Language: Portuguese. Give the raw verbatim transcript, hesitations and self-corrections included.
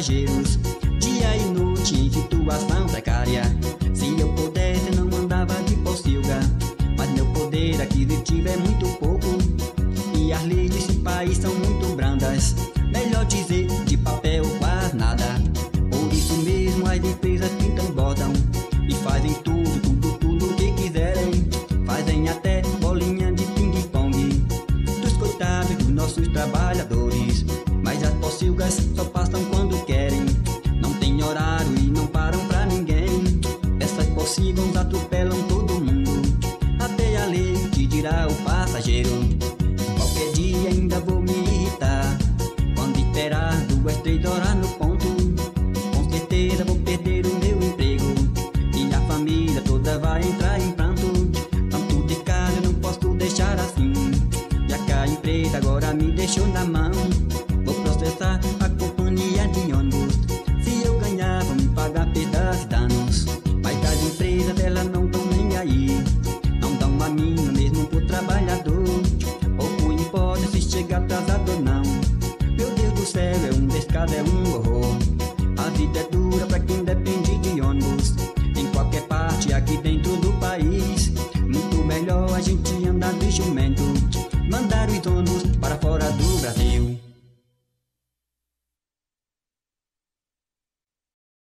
passageiros, dia e noite em situação precária. Se eu pudesse não andava de pocilga, mas meu poder aquisitivo é muito pouco, e as leis desse país são muito brandas, melhor dizer, de papel quase nada. Por isso mesmo as empresas pintam e bordam, e fazem tudo, tudo, tudo o que quiserem. Fazem até bolinha de ping-pong dos coitados dos nossos trabalhadores. Mas as pocilgas só passam quando querem, não tem horário e não param pra ninguém. Essas pocilgas atropelam todo mundo, até a lei que dirá o passageiro. Qualquer dia ainda vou me irritar quando esperar duas, três horas no ponto. Com certeza vou perder o meu emprego e a família toda vai entrar em pranto. Tanto de casa eu não posso deixar assim, já que a empresa agora me deixou na mão. Vou processar a companhia de ônibus, se eu ganhar vão me pagar perdas e danos. Mas as empresas elas não estão nem aí, não dão a mínima mesmo pro trabalhador. Pouco importa se chega atrasado ou não, meu Deus do céu, é um descaso, é um horror. A vida é dura pra quem depende de ônibus, em qualquer parte aqui dentro do país. Muito melhor a gente andar de jumento, mandar os ônibus para fora do Brasil.